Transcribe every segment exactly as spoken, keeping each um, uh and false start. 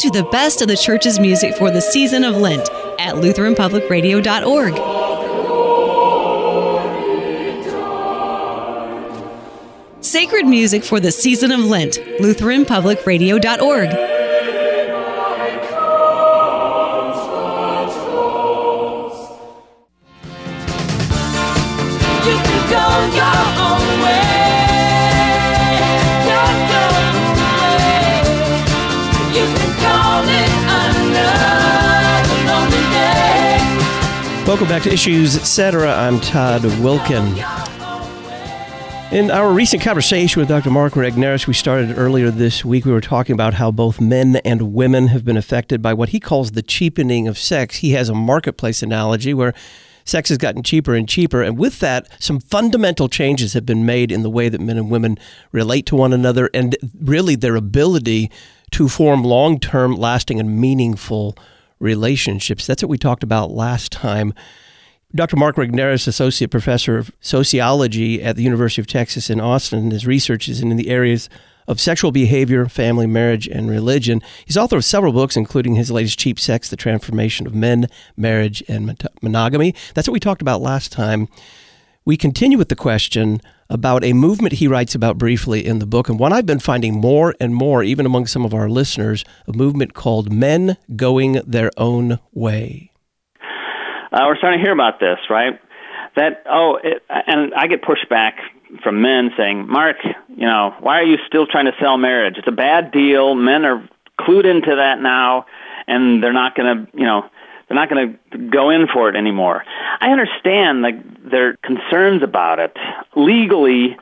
you the best of the church's music for the season of Lent at Lutheran Public Radio dot org. Sacred music for the season of Lent, Lutheran Public Radio dot org. Welcome back to Issues Etc. I'm Todd Wilken. In our recent conversation with Doctor Mark Regnerus, we started earlier this week, we were talking about how both men and women have been affected by what he calls the cheapening of sex. He has a marketplace analogy where sex has gotten cheaper and cheaper, and with that, some fundamental changes have been made in the way that men and women relate to one another and really their ability to form long-term, lasting, and meaningful relationships. That's what we talked about last time. Doctor Mark Regnerus, Associate Professor of Sociology at the University of Texas in Austin, his research is in the areas of sexual behavior, family, marriage, and religion. He's author of several books, including his latest, Cheap Sex, The Transformation of Men, Marriage, and Monogamy. That's what we talked about last time. We continue with the question about a movement he writes about briefly in the book, and one I've been finding more and more, even among some of our listeners, a movement called Men Going Their Own Way. Uh, we're starting to hear about this, right? That, oh, it, and I get pushback from men saying, Mark, you know, why are you still trying to sell marriage? It's a bad deal. Men are clued into that now, and they're not going to, you know, they're not going to go in for it anymore. I understand like their concerns about it. Legally,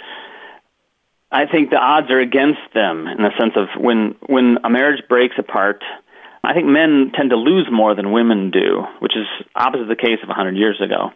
I think the odds are against them in the sense of when when a marriage breaks apart, I think men tend to lose more than women do, which is opposite the case of one hundred years ago.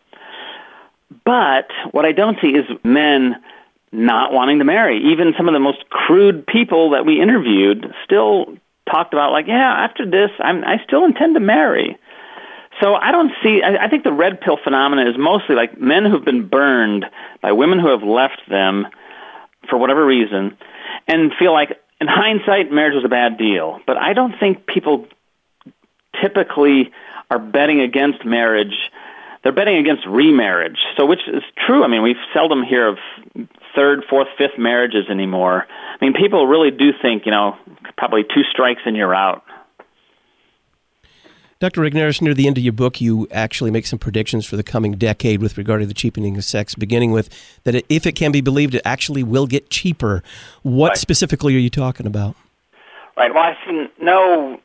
But what I don't see is men not wanting to marry. Even some of the most crude people that we interviewed still talked about, like, yeah, after this, I'm, I still intend to marry. So I don't see, I, I think the red pill phenomenon is mostly like men who've been burned by women who have left them for whatever reason and feel like, in hindsight, marriage was a bad deal. But I don't think people typically are betting against marriage. They're betting against remarriage. So which is true. I mean, we seldom hear of third, fourth, fifth marriages anymore. I mean, people really do think, you know, probably two strikes and you're out. Doctor Regnerus, near the end of your book, you actually make some predictions for the coming decade with regard to the cheapening of sex, beginning with that it, if it can be believed, it actually will get cheaper. What right. specifically are you talking about? Right. Well, I see no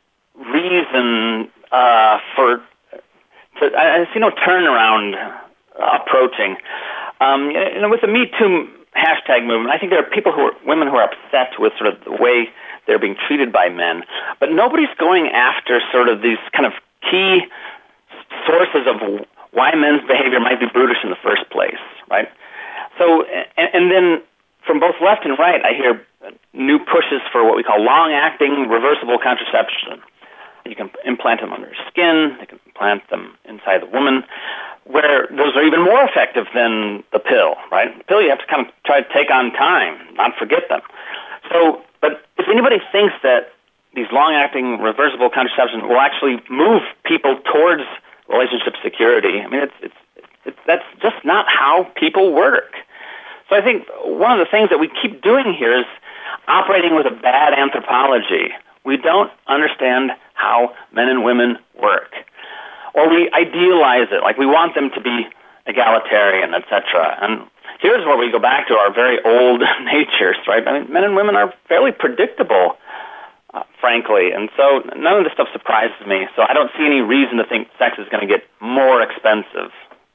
reason uh, for, to, I see no turnaround uh, approaching. Um, you know, with the Me Too hashtag movement, I think there are people who are, women who are upset with sort of the way they're being treated by men, but nobody's going after sort of these kind of key sources of why men's behavior might be brutish in the first place, right? So, and, and then from both left and right, I hear new pushes for what we call long-acting reversible contraception. You can implant them under skin, you can implant them inside the woman, where those are even more effective than the pill, right? The pill you have to kind of try to take on time, not forget them. So, but if anybody thinks that these long-acting reversible contraception will actually move people towards relationship security, I mean, it's, it's, it's that's just not how people work. So I think one of the things that we keep doing here is operating with a bad anthropology. We don't understand how men and women work. Or we idealize it, like we want them to be egalitarian, et cetera. And here's where we go back to our very old natures, right? I mean, men and women are fairly predictable, uh, frankly, and so none of this stuff surprises me. So I don't see any reason to think sex is going to get more expensive.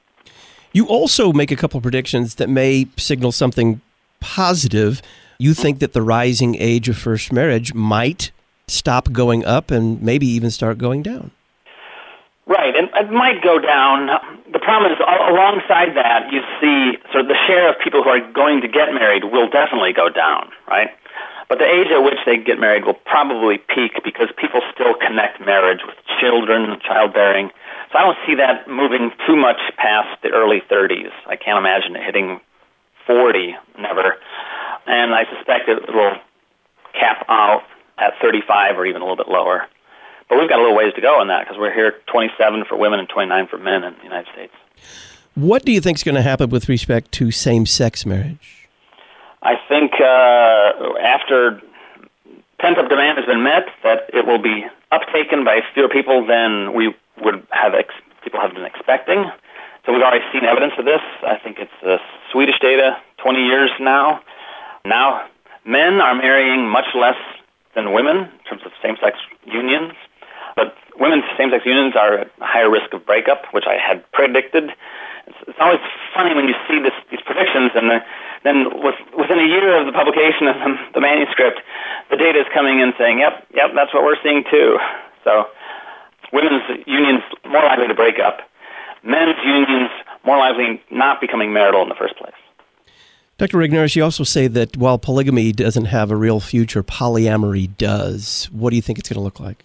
You also make a couple of predictions that may signal something positive. You think that the rising age of first marriage might stop going up and maybe even start going down. Right, and it might go down. The problem is, alongside that, you see sort of the share of people who are going to get married will definitely go down, right? But the age at which they get married will probably peak because people still connect marriage with children, childbearing. So I don't see that moving too much past the early thirties. I can't imagine it hitting forty, never. And I suspect it will cap out at thirty-five or even a little bit lower. but we've got a little ways to go on that because we're here at twenty-seven for women and twenty-nine for men in the United States. What do you think is going to happen with respect to same-sex marriage? I think uh, after pent-up demand has been met, that it will be uptaken by fewer people than we would have ex- people have been expecting. So we've already seen evidence of this. I think it's uh, Swedish data, twenty years now. Now, men are marrying much less than women in terms of same-sex unions, but women's same-sex unions are at higher risk of breakup, which I had predicted. It's, it's always funny when you see this, these predictions, and the, then with, within a year of the publication of the, the manuscript, the data is coming in saying, yep, yep, that's what we're seeing too. So women's unions more likely to break up. Men's unions more likely not becoming marital in the first place. Doctor Regnerus, you also say that while polygamy doesn't have a real future, polyamory does. What do you think it's going to look like?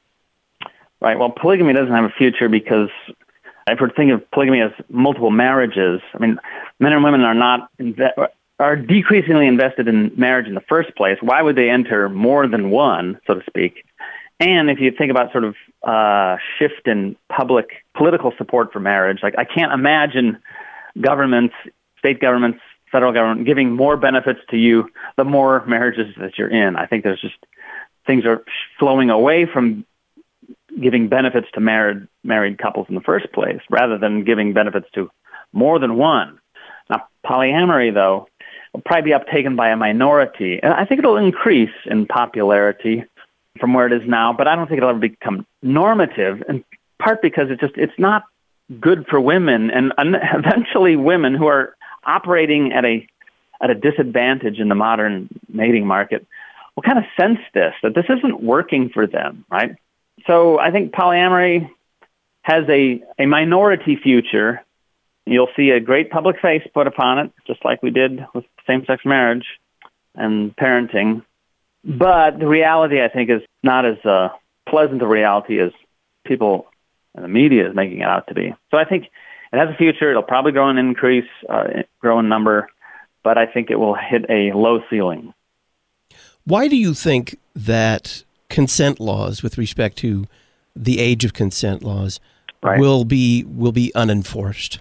Right. Well, polygamy doesn't have a future because if we're thinking of polygamy as multiple marriages, I mean, men and women are not inve- are decreasingly invested in marriage in the first place. Why would they enter more than one, so to speak? And if you think about sort of uh, shift in public political support for marriage, like I can't imagine governments, state governments, federal government giving more benefits to you the more marriages that you're in. I think there's just things are flowing away from giving benefits to married married couples in the first place, rather than giving benefits to more than one. Now, polyamory, though, will probably be uptaken by a minority, and I think it'll increase in popularity from where it is now, but I don't think it'll ever become normative, in part because it's just it's not good for women, and eventually women who are operating at a at a disadvantage in the modern mating market will kind of sense this, that this isn't working for them, right? So I think polyamory has a, a minority future. You'll see a great public face put upon it, just like we did with same-sex marriage and parenting. But the reality, I think, is not as uh, pleasant a reality as people in the media is making it out to be. So I think it has a future. It'll probably grow in increase, uh, grow in number, but I think it will hit a low ceiling. Why do you think that consent laws, with respect to the age of consent laws, right. will be will be unenforced?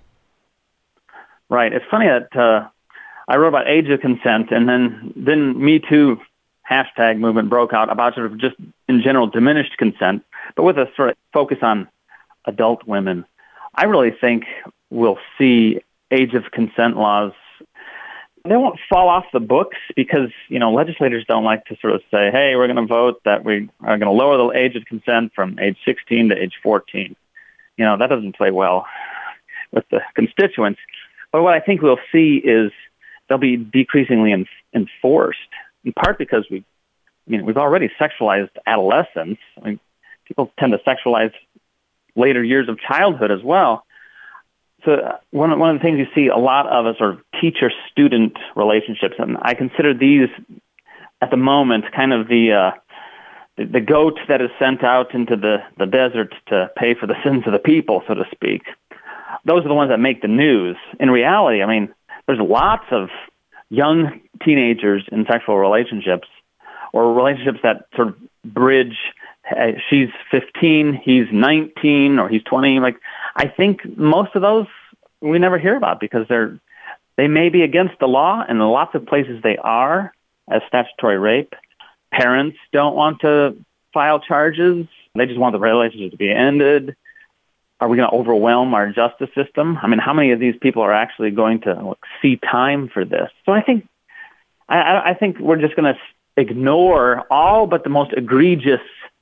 Right. It's funny that uh, I wrote about age of consent, and then then Me Too hashtag movement broke out about sort of just in general diminished consent, but with a sort of focus on adult women. I really think we'll see age of consent laws. They won't fall off the books because, you know, legislators don't like to sort of say, hey, we're going to vote that we are going to lower the age of consent from age sixteen to age fourteen. You know, that doesn't play well with the constituents. But what I think we'll see is they'll be decreasingly en- enforced, in part because we, I mean, we've already sexualized adolescence. I mean, people tend to sexualize later years of childhood as well. So one of, one of the things you see a lot of is sort of teacher-student relationships, and I consider these at the moment kind of the uh, the, the goat that is sent out into the, the desert to pay for the sins of the people, so to speak. Those are the ones that make the news. In reality, I mean, there's lots of young teenagers in sexual relationships, or relationships that sort of bridge. Hey, she's fifteen, he's nineteen, or he's twenty. Like, I think most of those we never hear about because they're they may be against the law, and in lots of places they are, as statutory rape. Parents don't want to file charges; they just want the relationship to be ended. Are we going to overwhelm our justice system? I mean, how many of these people are actually going to like, see time for this? So I think I, I think we're just going to ignore all but the most egregious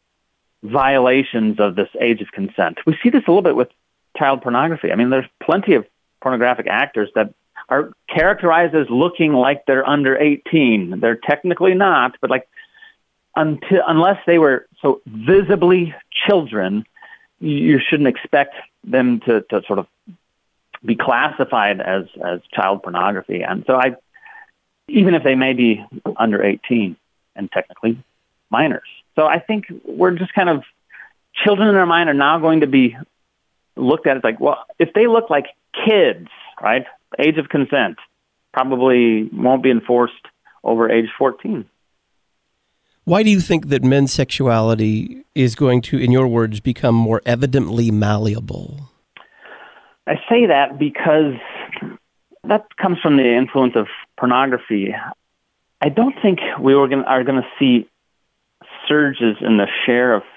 violations of this age of consent. We see this a little bit with child pornography. I mean, there's plenty of pornographic actors that are characterized as looking like they're under eighteen. They're technically not, but like until unless they were so visibly children, you shouldn't expect them to, to sort of be classified as, as child pornography. And so I, even if they may be under eighteen and technically minors. So I think we're just kind of, children in our mind are now going to be looked at as like, well, if they look like kids, right, age of consent probably won't be enforced over age fourteen. Why do you think that men's sexuality is going to, in your words, become more evidently malleable? I say that because that comes from the influence of pornography. I don't think we were gonna, are going to see surges in the share of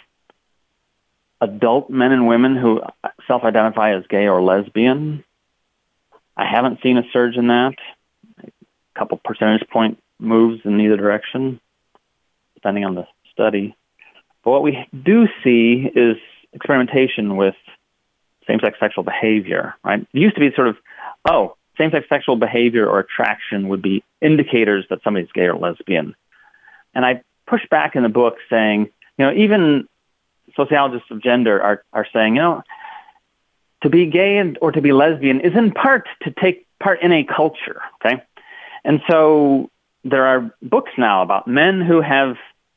adult men and women who self-identify as gay or lesbian. I haven't seen a surge in that. A couple percentage point moves in either direction, depending on the study. But what we do see is experimentation with same-sex sexual behavior, right? It used to be sort of, oh, same-sex sexual behavior or attraction would be indicators that somebody's gay or lesbian. And I push back in the book saying, you know, even sociologists of gender are, are saying, you know, to be gay and, or to be lesbian is in part to take part in a culture, okay? And so there are books now about men who have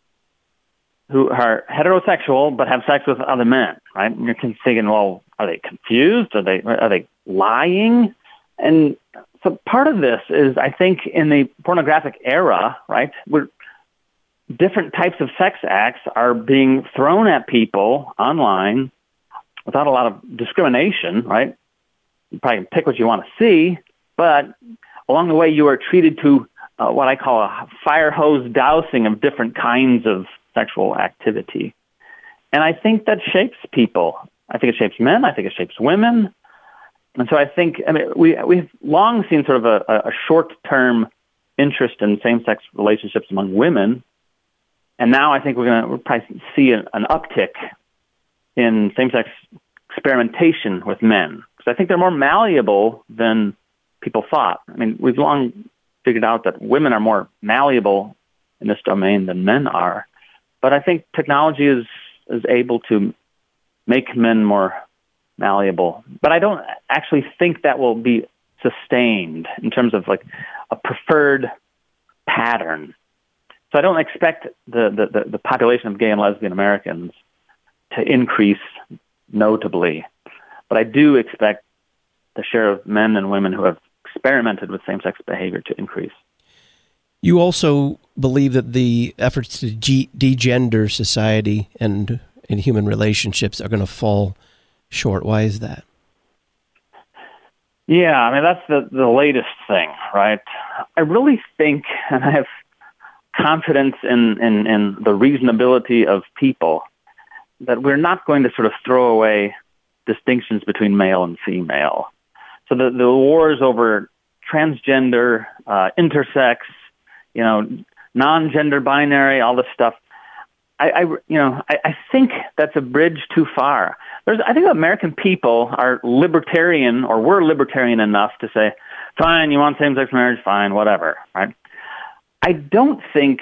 who are heterosexual but have sex with other men, right? And you're thinking, well, are they confused? Are they are they lying? And so part of this is, I think, in the pornographic era, right, where different types of sex acts are being thrown at people online without a lot of discrimination, right? You probably can pick what you want to see, but along the way you are treated to uh, what I call a fire hose dousing of different kinds of sexual activity. And I think that shapes people. I think it shapes men. I think it shapes women. And so I think, I mean, we, we've long seen sort of a, a short-term interest in same-sex relationships among women. And now I think we're going to we'll probably see an, an uptick in same-sex experimentation with men. Because I think they're more malleable than people thought. I mean, we've long figured out that women are more malleable in this domain than men are. But I think technology is, is able to make men more malleable. But I don't actually think that will be sustained in terms of like a preferred pattern. So I don't expect the, the, the population of gay and lesbian Americans to increase notably. But I do expect the share of men and women who have experimented with same-sex behavior to increase. You also believe that the efforts to de- degender society and, and human relationships are going to fall short. Why is that? Yeah, I mean, that's the, the latest thing, right? I really think, and I have confidence in, in, in the reasonability of people, that we're not going to sort of throw away distinctions between male and female. So the, the wars over transgender, uh, intersex, you know, non-gender binary, all this stuff, I, I you know, I, I think that's a bridge too far. There's, I think American people are libertarian, or were libertarian enough to say, fine, you want same-sex marriage, fine, whatever, right? I don't think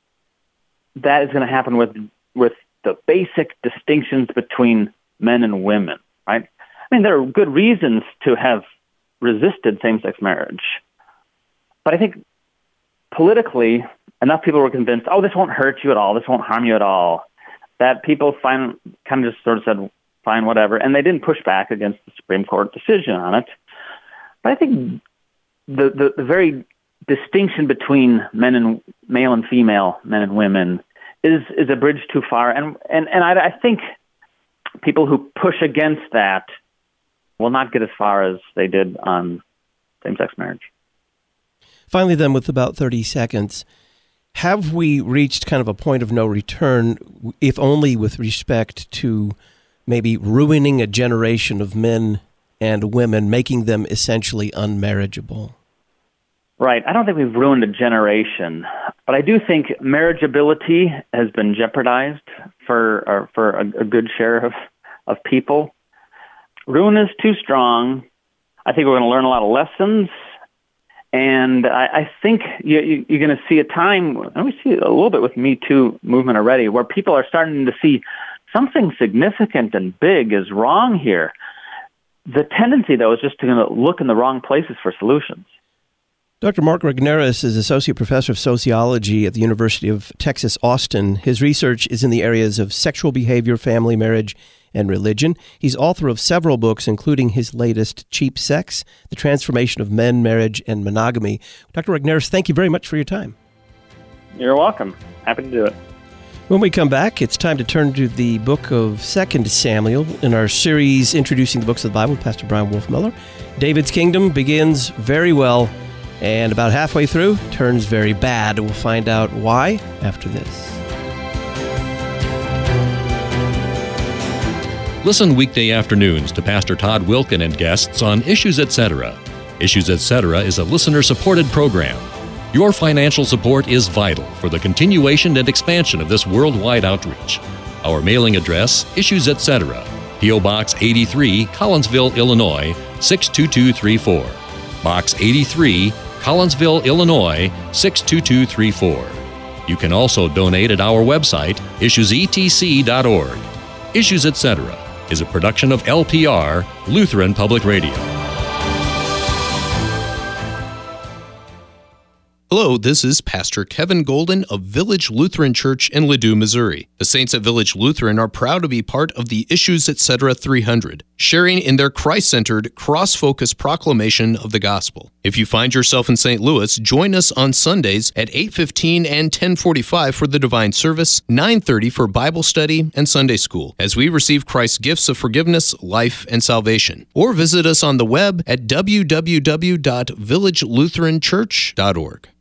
that is going to happen with with the basic distinctions between men and women, right? I mean, there are good reasons to have resisted same-sex marriage. But I think politically, enough people were convinced, oh, this won't hurt you at all, this won't harm you at all, that people find, kind of just sort of said, fine, whatever, and they didn't push back against the Supreme Court decision on it. But I think the, the, the very distinction between men and male and female, men and women, is is a bridge too far. And and, and I, I think people who push against that will not get as far as they did on same-sex marriage. Finally, then, with about thirty seconds, have we reached kind of a point of no return, if only with respect to maybe ruining a generation of men and women, making them essentially unmarriageable? Right. I don't think we've ruined a generation, but I do think marriageability has been jeopardized for uh, for a, a good share of, of people. Ruin is too strong. I think we're going to learn a lot of lessons, and I, I think you, you, you're going to see a time, and we see it a little bit with Me Too movement already, where people are starting to see something significant and big is wrong here. The tendency, though, is just to look in the wrong places for solutions. Doctor Mark Regnerus is Associate Professor of Sociology at the University of Texas, Austin. His research is in the areas of sexual behavior, family, marriage, and religion. He's author of several books, including his latest, Cheap Sex, The Transformation of Men, Marriage, and Monogamy. Doctor Regnerus, thank you very much for your time. You're welcome. Happy to do it. When we come back, it's time to turn to the book of Second Samuel in our series introducing the books of the Bible with Pastor Brian Wolfmuller. David's kingdom begins very well, and about halfway through, turns very bad. We'll find out why after this. Listen weekday afternoons to Pastor Todd Wilken and guests on Issues Etc. Issues Etc. is a listener-supported program. Your financial support is vital for the continuation and expansion of this worldwide outreach. Our mailing address, Issues Etc., P O. Box eighty-three, Collinsville, Illinois, six two two three four. Box eighty-three, Collinsville, Illinois, six two two three four. You can also donate at our website, issues e t c dot org. Issues Etc. is a production of L P R, Lutheran Public Radio. Hello, this is Pastor Kevin Golden of Village Lutheran Church in Ladue, Missouri. The Saints at Village Lutheran are proud to be part of the Issues Etc. three hundred, sharing in their Christ-centered, cross-focused proclamation of the gospel. If you find yourself in Saint Louis, join us on Sundays at eight fifteen and ten forty-five for the Divine Service, nine thirty for Bible study and Sunday School, as we receive Christ's gifts of forgiveness, life, and salvation. Or visit us on the web at w w w dot village lutheran church dot org.